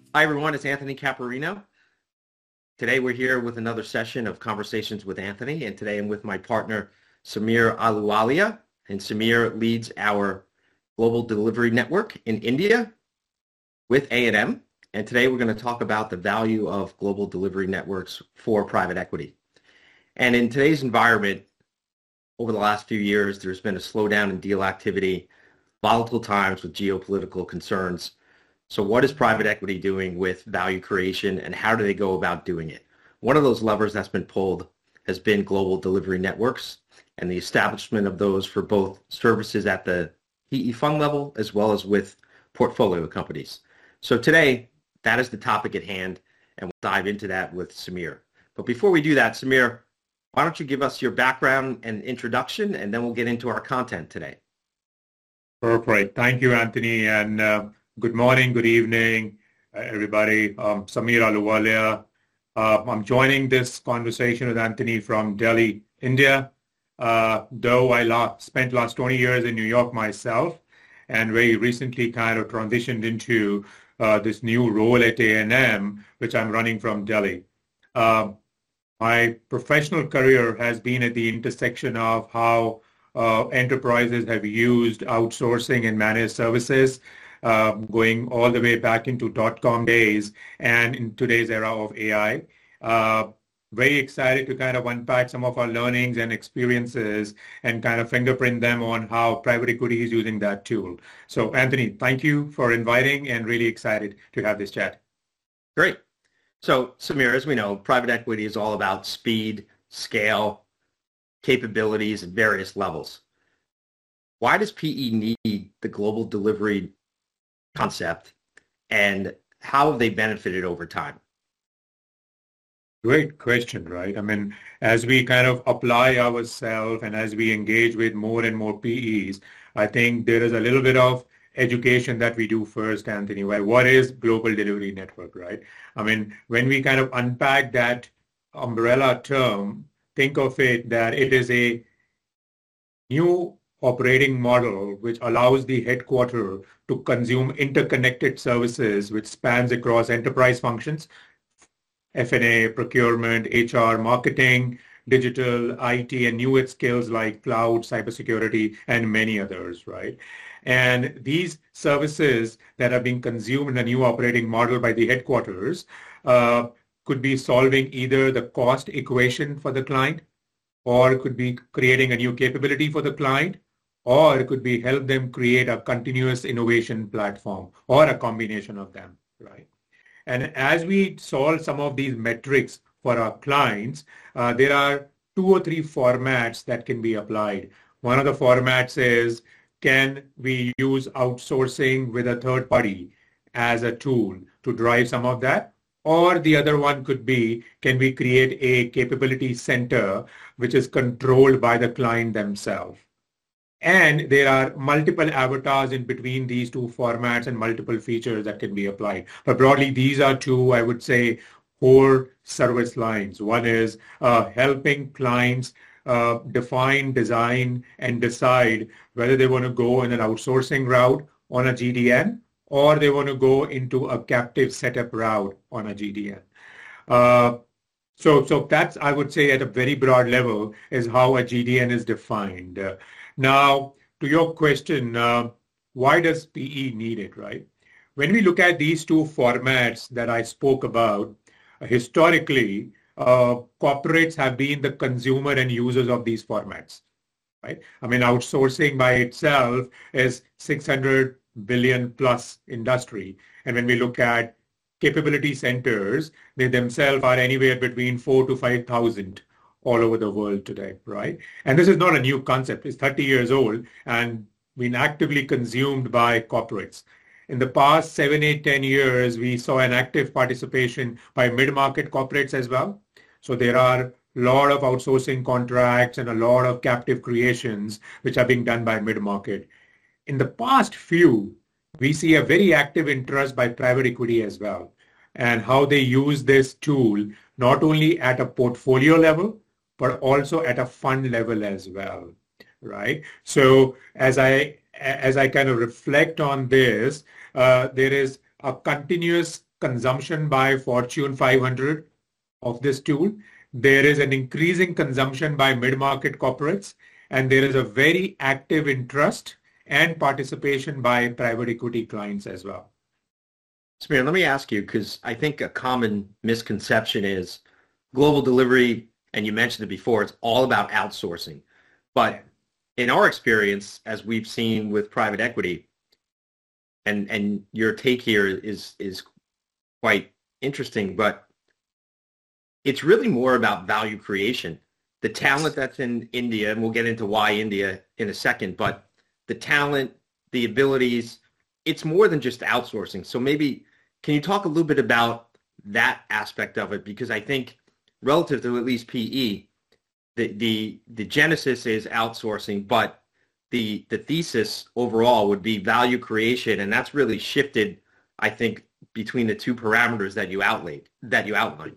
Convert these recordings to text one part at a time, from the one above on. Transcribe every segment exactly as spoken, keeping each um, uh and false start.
Hi, everyone. It's Anthony Caparino. Today, we're here with another session of Conversations with Anthony, and today I'm with my partner, Samir Ahluwalia, and Samir leads our Global Delivery Network in India with A and M, and today we're going to talk about the value of global delivery networks for private equity. And in today's environment, over the last few years, there's been a slowdown in deal activity, volatile times with geopolitical concerns. So what is private equity doing with value creation, and how do they go about doing it? One of those levers that's been pulled has been global delivery networks and the establishment of those for both services at the P E fund level as well as with portfolio companies. So today, that is the topic at hand, and we'll dive into that with Samir. But before we do that, Samir, why don't you give us your background and introduction, and then we'll get into our content today. Perfect. Thank you, Anthony, and uh, good morning, good evening, uh, everybody. Um, Samir Ahluwalia. Uh, I'm joining this conversation with Anthony from Delhi, India. Uh, though I la- spent last twenty years in New York myself, and very recently kind of transitioned into uh, this new role at A and M, which I'm running from Delhi. Uh, my professional career has been at the intersection of how uh, enterprises have used outsourcing and managed services, Uh, going all the way back into dot-com days and in today's era of A I. Uh, very excited to kind of unpack some of our learnings and experiences and kind of fingerprint them on how private equity is using that tool. So Anthony, thank you for inviting and really excited to have this chat. Great. So Samir, as we know, private equity is all about speed, scale, capabilities at various levels. Why does P E need the global delivery concept, and how have they benefited over time? Great question, right? I mean, as we kind of apply ourselves and as we engage with more and more P Es, I think there is a little bit of education that we do first, Anthony. Well, what is global delivery network, right? I mean, when we kind of unpack that umbrella term, think of it that it is a new operating model which allows the headquarter to consume interconnected services which spans across enterprise functions, F and A, procurement, H R, marketing, digital, I T, and new skills like cloud, cybersecurity, and many others, right? And these services that are being consumed in a new operating model by the headquarters uh, could be solving either the cost equation for the client, or it could be creating a new capability for the client, or it could be help them create a continuous innovation platform, or a combination of them, right? And as we solve some of these metrics for our clients, uh, there are two or three formats that can be applied. One of the formats is, can we use outsourcing with a third party as a tool to drive some of that? Or the other one could be, can we create a capability center which is controlled by the client themselves? And there are multiple avatars in between these two formats and multiple features that can be applied. But broadly, these are two, I would say, core service lines. One is uh, helping clients uh, define, design, and decide whether they want to go in an outsourcing route on a G D N, or they want to go into a captive setup route on a G D N. Uh, so, so that's, I would say, at a very broad level, is how a G D N is defined. Uh, now, to your question, uh, why does P E need it, right? When we look at these two formats that I spoke about, uh, historically, uh, corporates have been the consumer and users of these formats, right? I mean, outsourcing by itself is six hundred billion plus industry. And when we look at capability centers, they themselves are anywhere between four to five thousand all over the world today, right? And this is not a new concept. It's thirty years old and been actively consumed by corporates. In the past seven, eight, ten years, we saw an active participation by mid-market corporates as well. So there are a lot of outsourcing contracts and a lot of captive creations which are being done by mid-market. In the past few, we see a very active interest by private equity as well, and how they use this tool not only at a portfolio level, but also at a fund level as well, right? So as I as I kind of reflect on this, uh, there is a continuous consumption by Fortune five hundred of this tool. There is an increasing consumption by mid-market corporates, and there is a very active interest and participation by private equity clients as well. Samir, let me ask you, because I think a common misconception is global delivery, and you mentioned it before, it's all about outsourcing. But in our experience, as we've seen with private equity, and, and your take here is, is quite interesting, but it's really more about value creation. The talent that's in India, and we'll get into why India in a second, but the talent, the abilities, it's more than just outsourcing. So maybe can you talk a little bit about that aspect of it? Because I think relative to at least P E, the the, the genesis is outsourcing, but the the thesis overall would be value creation, and that's really shifted, I think, between the two parameters that you outlaid, that you outlined.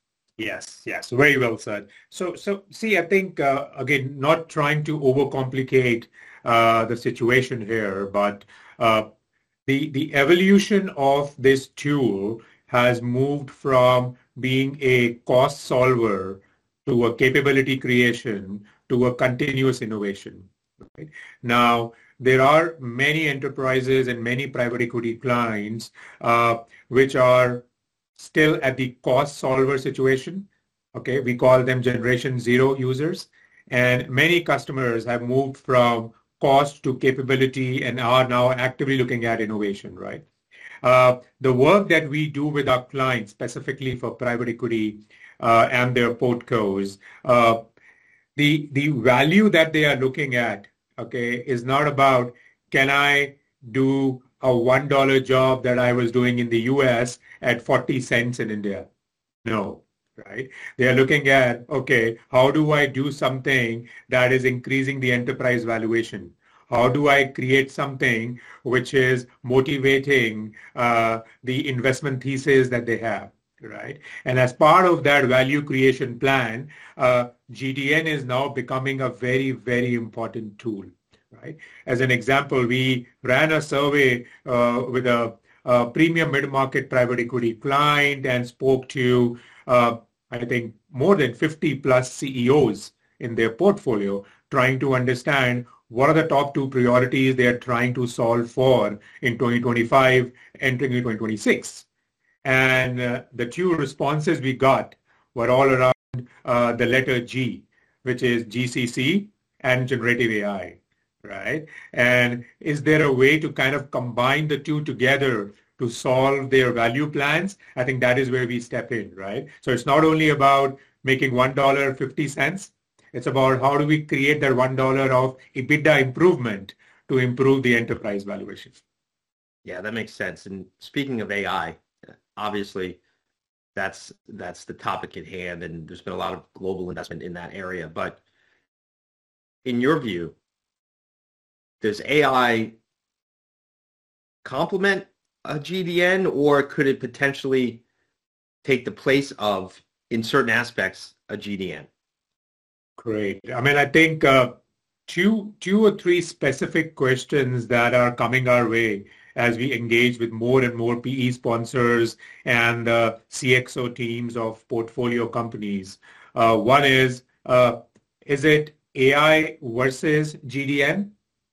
Yes, yes, very well said. So, so see, I think, uh, again, not trying to overcomplicate uh, the situation here, but uh, the, the evolution of this tool has moved from being a cost solver to a capability creation to a continuous innovation. Right? Now, there are many enterprises and many private equity clients uh, which are still at the cost solver situation. Okay, we call them generation zero users. And many customers have moved from cost to capability and are now actively looking at innovation, right? Uh, the work that we do with our clients, specifically for private equity uh, and their portcos, uh, the, the value that they are looking at, okay, is not about, can I do a one dollar job that I was doing in the U S at forty cents in India? No, right? They are looking at, okay, how do I do something that is increasing the enterprise valuation? How do I create something which is motivating uh, the investment thesis that they have, right? And as part of that value creation plan, uh, G D N is now becoming a very, very important tool. Right? As an example, we ran a survey uh, with a, a premium mid-market private equity client and spoke to, uh, I think, more than fifty plus C E Os in their portfolio, trying to understand what are the top two priorities they are trying to solve for in twenty twenty-five, entering in twenty twenty-six. And uh, the two responses we got were all around uh, the letter G, which is G C C and generative A I. Right? And is there a way to kind of combine the two together to solve their value plans? I think that is where we step in, right? So it's not only about making one dollar and fifty cents. It's about how do we create that one dollar of EBITDA improvement to improve the enterprise valuation. Yeah, that makes sense. And speaking of A I, obviously that's that's the topic at hand, and there's been a lot of global investment in that area. But in your view, does A I complement a G D N, or could it potentially take the place of, in certain aspects, a G D N? Great. I mean, I think uh, two, two or three specific questions that are coming our way as we engage with more and more P E sponsors and uh, C X O teams of portfolio companies. Uh, one is, uh, is it A I versus G D N?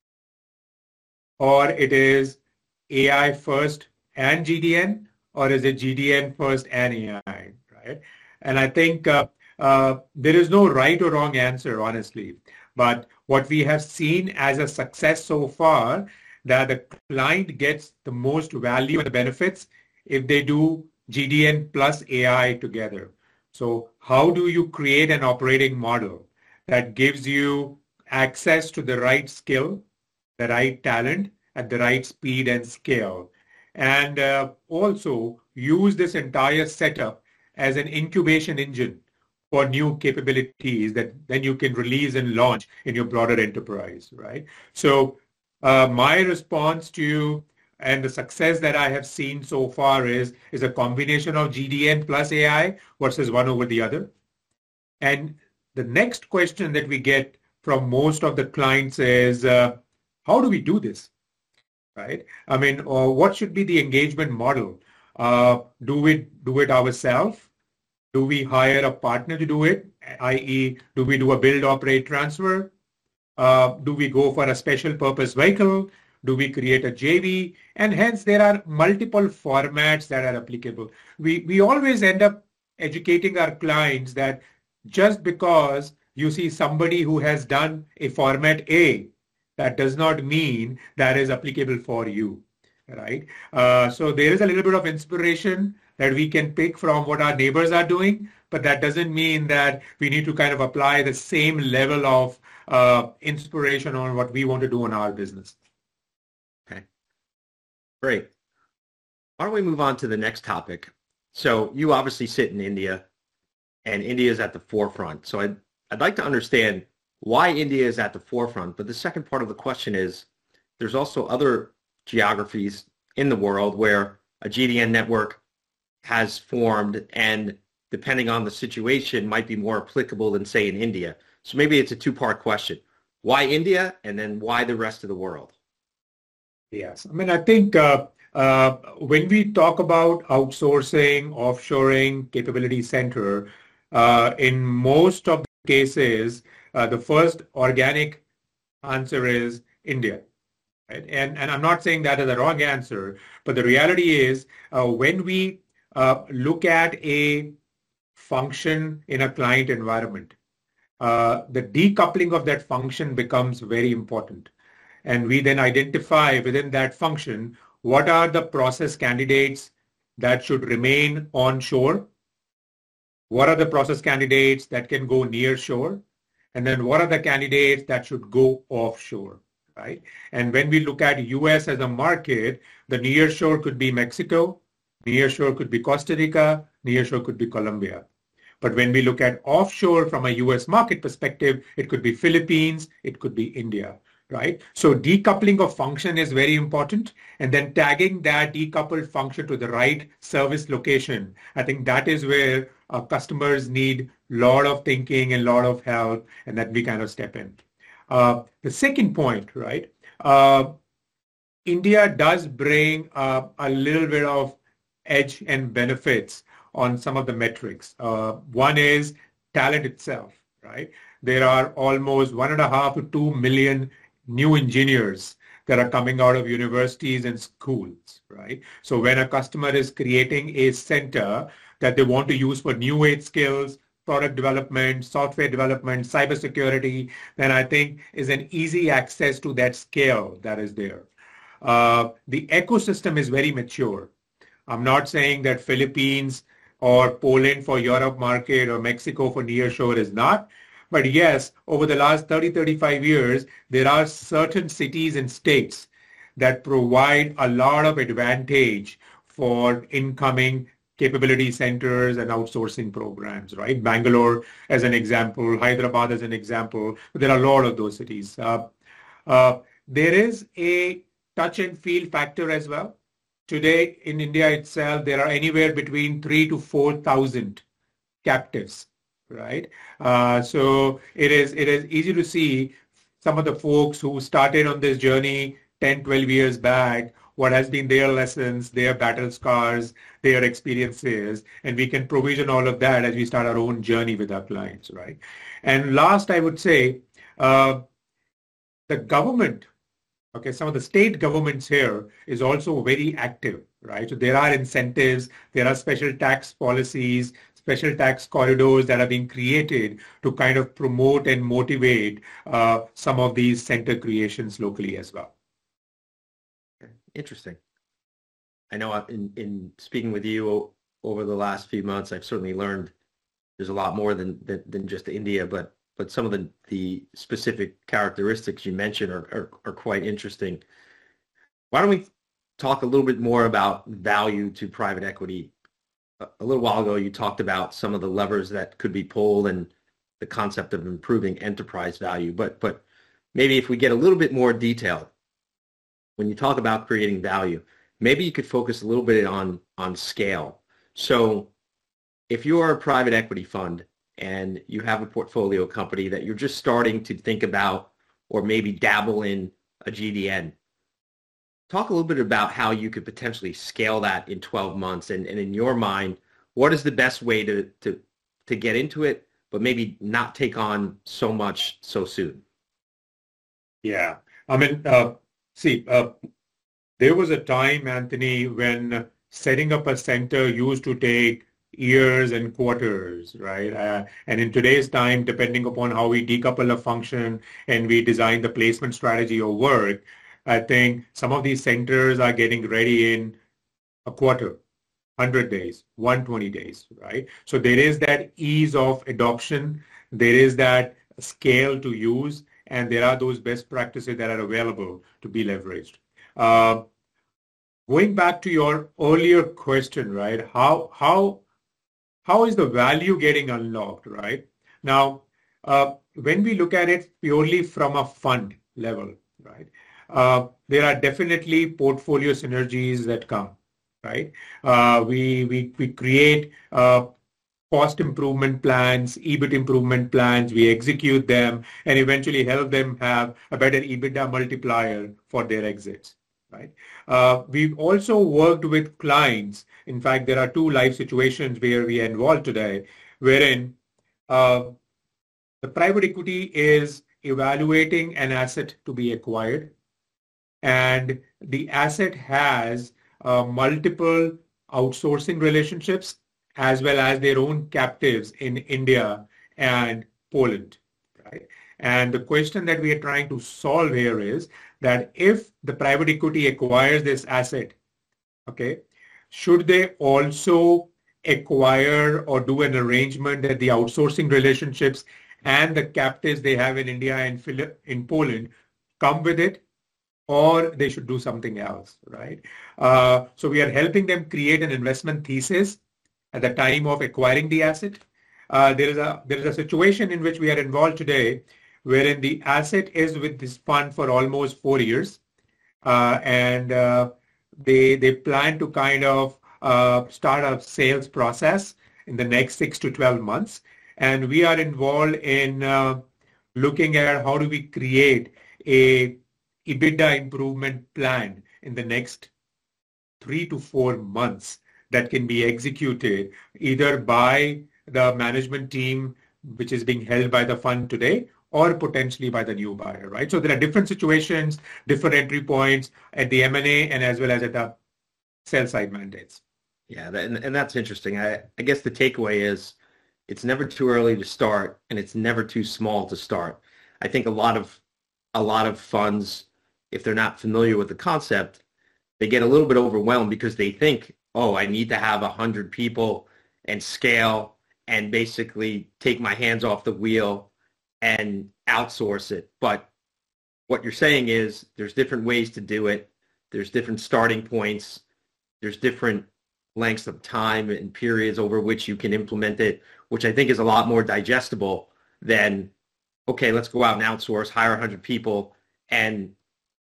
Or it is A I first and G D N, or is it G D N first and A I, right? And I think uh, uh, there is no right or wrong answer, honestly. But what we have seen as a success so far, that the client gets the most value and the benefits if they do G D N plus A I together. So how do you create an operating model that gives you access to the right skill, the right talent at the right speed and scale, and uh, also use this entire setup as an incubation engine for new capabilities that then you can release and launch in your broader enterprise, right? So uh, my response to and the success that I have seen so far is, is a combination of G D N plus A I versus one over the other. And the next question that we get from most of the clients is, uh, how do we do this? Right? I mean, uh, what should be the engagement model? Uh, do we do it ourselves? Do we hire a partner to do it, that is, do we do a build, operate, transfer? Uh, do we go for a special purpose vehicle? Do we create a J V? And hence there are multiple formats that are applicable. We, we always end up educating our clients that just because you see somebody who has done a format A, that does not mean that is applicable for you, right? Uh, so there is a little bit of inspiration that we can pick from what our neighbors are doing, but that doesn't mean that we need to kind of apply the same level of uh, inspiration on what we want to do in our business. Okay, great. Why don't we move on to the next topic? So you obviously sit in India, and India is at the forefront. So I'd, I'd like to understand why India is at the forefront. But the second part of the question is, there's also other geographies in the world where a G D N network has formed, and depending on the situation, might be more applicable than, say, in India. So maybe it's a two-part question. Why India, and then why the rest of the world? Yes. I mean, I think uh, uh, when we talk about outsourcing, offshoring, capability center, uh, in most of the cases, uh, the first organic answer is India. Right? And, and I'm not saying that is the wrong answer, but the reality is uh, when we uh, look at a function in a client environment, uh, the decoupling of that function becomes very important. And we then identify within that function what are the process candidates that should remain onshore, what are the process candidates that can go near shore, and then what are the candidates that should go offshore, right? And when we look at U S as a market, the near shore could be Mexico, near shore could be Costa Rica, near shore could be Colombia. But when we look at offshore from a U S market perspective, it could be Philippines, it could be India, right? So decoupling of function is very important. And then tagging that decoupled function to the right service location. I think that is where our customers need a lot of thinking and a lot of help, and that we kind of step in. Uh, the second point, right? Uh, India does bring uh, a little bit of edge and benefits on some of the metrics. Uh, one is talent itself, right? There are almost one and a half to two million new engineers that are coming out of universities and schools, right? So when a customer is creating a center that they want to use for new age skills, product development, software development, cybersecurity, then I think is an easy access to that scale that is there. Uh, the ecosystem is very mature. I'm not saying that Philippines or Poland for Europe market or Mexico for nearshore is not. But yes, over the last thirty, thirty-five years, there are certain cities and states that provide a lot of advantage for incoming capability centers and outsourcing programs, right? Bangalore as an example, Hyderabad as an example. There are a lot of those cities. Uh, uh, there is a touch and feel factor as well. Today in India itself, there are anywhere between three to four thousand captives, right? Uh, so it is it is easy to see some of the folks who started on this journey ten, twelve years back, what has been their lessons, their battle scars, their experiences, and we can provision all of that as we start our own journey with our clients, right? And last, I would say, uh, the government. Okay, some of the state governments here is also very active, right? So there are incentives, there are special tax policies, special tax corridors that are being created to kind of promote and motivate uh, some of these center creations locally as well. Interesting. I know in, in speaking with you over the last few months, I've certainly learned there's a lot more than, than, than just India, but but some of the, the specific characteristics you mentioned are, are, are quite interesting. Why don't we talk a little bit more about value to private equity? A little while ago, you talked about some of the levers that could be pulled and the concept of improving enterprise value. But, but maybe if we get a little bit more detailed, when you talk about creating value, maybe you could focus a little bit on, on scale. So if you're a private equity fund, and you have a portfolio company that you're just starting to think about or maybe dabble in a G D N, talk a little bit about how you could potentially scale that in twelve months. And, and in your mind, what is the best way to, to, to get into it, but maybe not take on so much so soon? Yeah. I mean, uh, see, uh, there was a time, Anthony, when setting up a center used to take years and quarters, right? Uh, and in today's time, depending upon how we decouple a function and we design the placement strategy or work, I think some of these centers are getting ready in a quarter, one hundred days, one hundred twenty days, right? So there is that ease of adoption. There is that scale to use, and there are those best practices that are available to be leveraged. Uh, going back to your earlier question, right? How, how, how is the value getting unlocked, right? Now, uh, when we look at it purely from a fund level, right? Uh, there are definitely portfolio synergies that come, right? Uh, we, we, we create uh, cost improvement plans, E B I T improvement plans, we execute them and eventually help them have a better EBITDA multiplier for their exits, right? Uh, we've also worked with clients. In fact, there are two live situations where we are involved today, wherein uh, the private equity is evaluating an asset to be acquired, and the asset has uh, multiple outsourcing relationships as well as their own captives in India and Poland, right? And the question that we are trying to solve here is that if the private equity acquires this asset, okay, should they also acquire or do an arrangement that the outsourcing relationships and the captives they have in India and in Poland come with it, or they should do something else, right? Uh, so we are helping them create an investment thesis at the time of acquiring the asset. Uh, there is a there is a situation in which we are involved today, wherein the asset is with this fund for almost four years, uh, and uh, they they plan to kind of uh, start a sales process in the next six to twelve months, and we are involved in uh, looking at how do we create a EBITDA improvement plan in the next three to four months that can be executed either by the management team, which is being held by the fund today, or potentially by the new buyer, right? So there are different situations, different entry points at the M and A and as well as at the sell side mandates. Yeah, that, and, and that's interesting. I, I guess the takeaway is it's never too early to start, and it's never too small to start. I think a lot of a lot of funds, if they're not familiar with the concept, they get a little bit overwhelmed because they think, oh, I need to have one hundred people and scale and basically take my hands off the wheel and outsource it. But what you're saying is there's different ways to do it. There's different starting points. There's different lengths of time and periods over which you can implement it, which I think is a lot more digestible than, okay, let's go out and outsource, hire one hundred people, and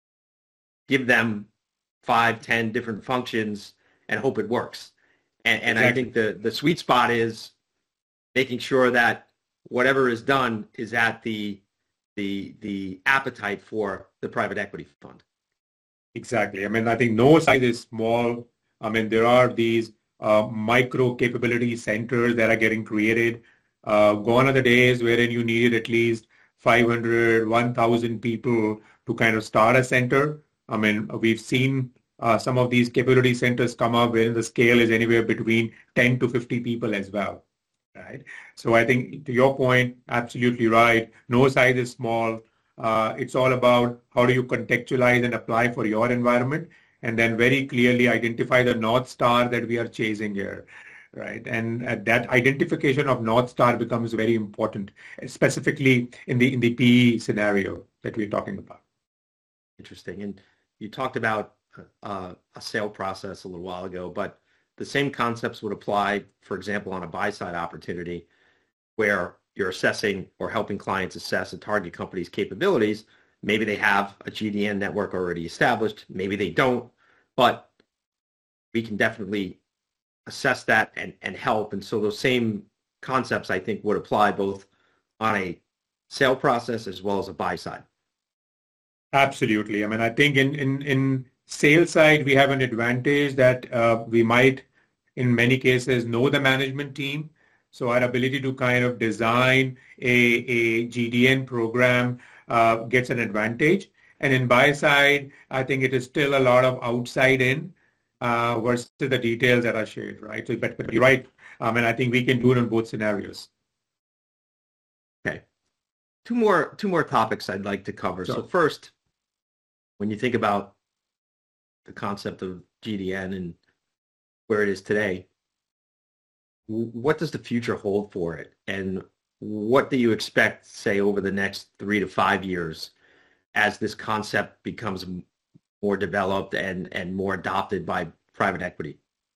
give them five, ten different functions and hope it works. And, and exactly. I think the, the sweet spot is making sure that whatever is done is at the the the appetite for the private equity fund. Exactly. I mean, I think no size is small. I mean, there are these uh, micro capability centers that are getting created. Uh, gone are the days wherein you needed at least five hundred, one thousand people to kind of start a center. I mean, we've seen uh, some of these capability centers come up wherein the scale is anywhere between ten to fifty people as well, right? So I think to your point, absolutely right. No size is small. Uh, it's all about how do you contextualize and apply for your environment, and then very clearly identify the North Star that we are chasing here, right? And uh, that identification of North Star becomes very important, specifically in the in the P E scenario that we're talking about. Interesting. And you talked about uh, a sale process a little while ago, but the same concepts would apply, for example, on a buy-side opportunity where you're assessing or helping clients assess a target company's capabilities. Maybe they have a G D N network already established. Maybe they don't, but we can definitely assess that and, and help. And so those same concepts, I think, would apply both on a sale process as well as a buy side. Absolutely. I mean, I think in, in, in sales side, we have an advantage that uh, we might, in many cases, know the management team. So our ability to kind of design a, a G D N program uh, gets an advantage. And in buy side, I think it is still a lot of outside in uh, versus the details that are shared, right? So, but, but you're right. Um, and I think we can do it in both scenarios. Okay. Two more, two more topics I'd like to cover. Sure. So first, when you think about the concept of G D N and where it is today, what does the future hold for it? And what do you expect, say, over the next three to five years as this concept becomes more developed and, and more adopted by private equity?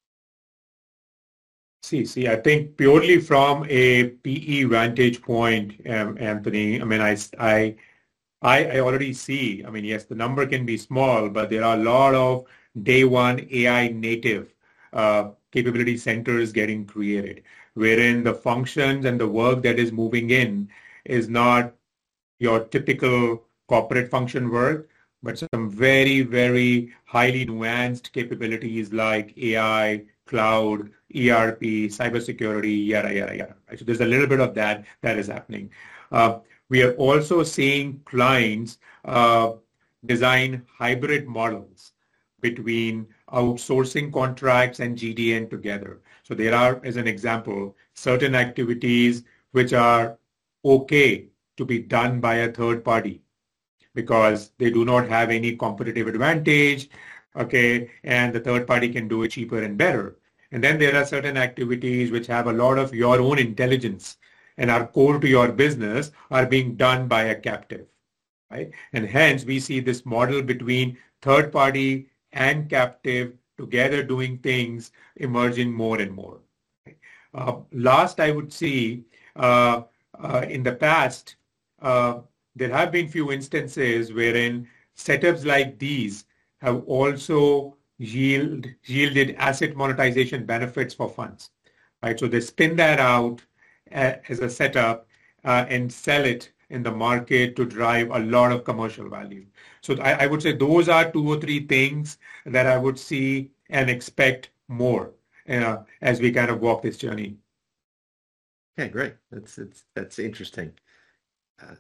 See, see, I think purely from a P E vantage point, um, Anthony, I mean, I, I, I already see, I mean, yes, the number can be small, but there are a lot of day one A I native uh, capability centers getting created, wherein the functions and the work that is moving in is not your typical corporate function work, but some very, very highly nuanced capabilities like A I, cloud, E R P, cybersecurity, yada, yada, yada. Right? So there's a little bit of that that is happening. Uh, we are also seeing clients uh, design hybrid models between outsourcing contracts and G D N together. So there are, as an example, certain activities which are okay to be done by a third party because they do not have any competitive advantage, okay, and the third party can do it cheaper and better. And then there are certain activities which have a lot of your own intelligence and are core to your business are being done by a captive, right? And hence we see this model between third party and captive together doing things emerging more and more. Uh, last, I would see uh, uh, in the past, uh, there have been few instances wherein setups like these have also yield, yielded asset monetization benefits for funds, right? So they spin that out uh, as a setup uh, and sell it in the market to drive a lot of commercial value. So I, I would say those are two or three things that I would see and expect more uh, as we kind of walk this journey. Okay, great. That's that's that's interesting. Uh,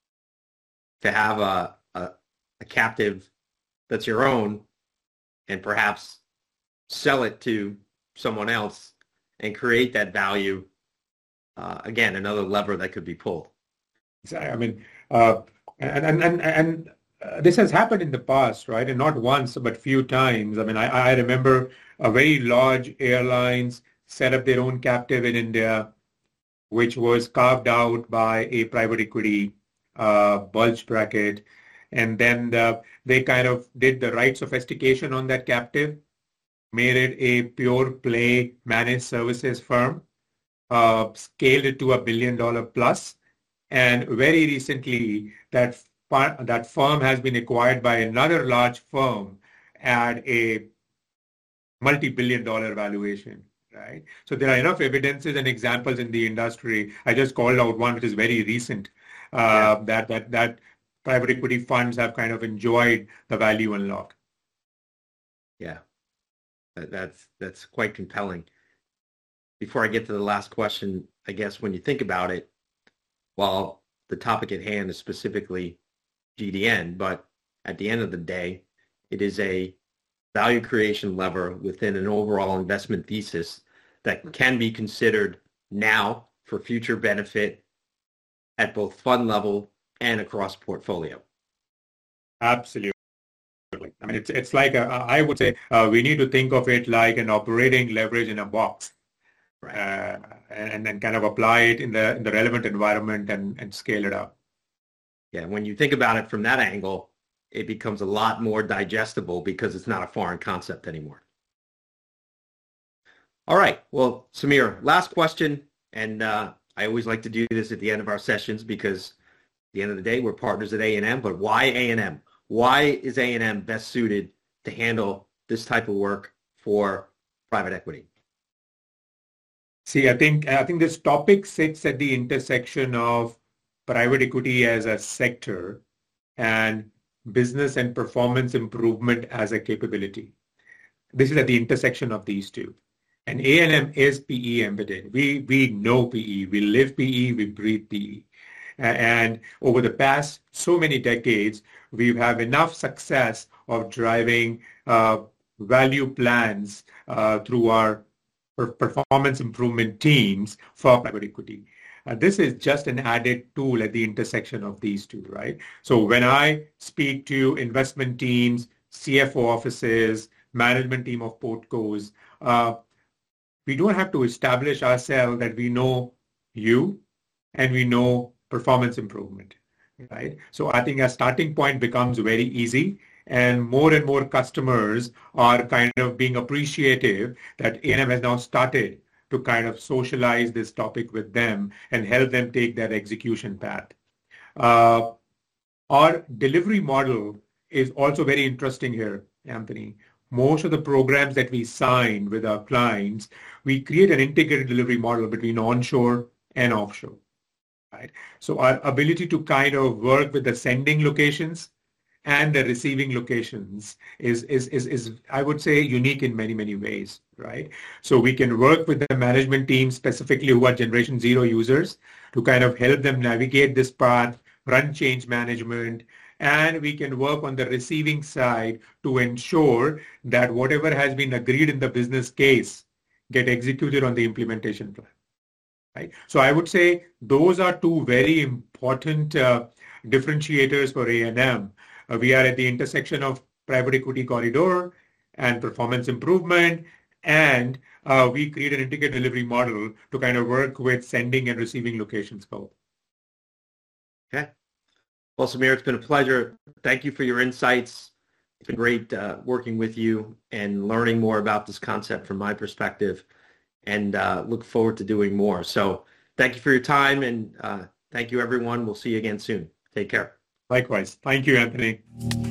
to have a, a a captive that's your own and perhaps sell it to someone else and create that value. Uh, again, another lever that could be pulled. I mean, uh, and and and, and uh, this has happened in the past, right? And not once, but few times. I mean, I, I remember a very large airlines set up their own captive in India, which was carved out by a private equity uh, bulge bracket. And then the, they kind of did the right sophistication on that captive, made it a pure play managed services firm, uh, scaled it to a billion dollar plus. And very recently, that, that firm has been acquired by another large firm at a multi-billion dollar valuation. Right. So there are enough evidences and examples in the industry. I just called out one which is very recent, uh, yeah. that that that private equity funds have kind of enjoyed the value unlock. Yeah, that, that's that's quite compelling. Before I get to the last question, I guess when you think about it, while the topic at hand is specifically G D N, but at the end of the day, it is a value creation lever within an overall investment thesis that can be considered now for future benefit at both fund level and across portfolio. Absolutely. I mean, it's it's like a, I would say uh, we need to think of it like an operating leverage in a box, right? Uh, and then kind of apply it in the in the relevant environment and and scale it up. Yeah, when you think about it from that angle, it becomes a lot more digestible because it's not a foreign concept anymore. All right. Well, Samir, last question. And uh, I always like to do this at the end of our sessions because at the end of the day, we're partners at A and M. But why A and M? Why is A and M best suited to handle this type of work for private equity? See, I think I think this topic sits at the intersection of private equity as a sector and business and performance improvement as a capability. This is at the intersection of these two. And A and M is P E embedded. We, we know P E. We live P E. We breathe P E. And over the past so many decades, we have enough success of driving uh, value plans uh, through our performance improvement teams for private equity. Uh, this is just an added tool at the intersection of these two, right? So when I speak to investment teams, C F O offices, management team of portcos, uh, we don't have to establish ourselves that we know you and we know performance improvement, right? So I think a starting point becomes very easy, and more and more customers are kind of being appreciative that A and M has now started to kind of socialize this topic with them and help them take that execution path. Uh, our delivery model is also very interesting here, Anthony. Most of the programs that we sign with our clients, we create an integrated delivery model between onshore and offshore. Right? So our ability to kind of work with the sending locations and the receiving locations is, is, is, is, I would say, unique in many, many ways, right? So we can work with the management team specifically who are Generation Zero users to kind of help them navigate this path, run change management, and we can work on the receiving side to ensure that whatever has been agreed in the business case get executed on the implementation plan. Right? So I would say those are two very important uh, differentiators for A and M. Uh, we are at the intersection of private equity corridor and performance improvement, and uh, we create an integrated delivery model to kind of work with sending and receiving locations both. Okay. Well, Samir, it's been a pleasure. Thank you for your insights. It's been great uh, working with you and learning more about this concept from my perspective, and uh, look forward to doing more. So thank you for your time, and uh, thank you, everyone. We'll see you again soon. Take care. Likewise. Thank you, Anthony.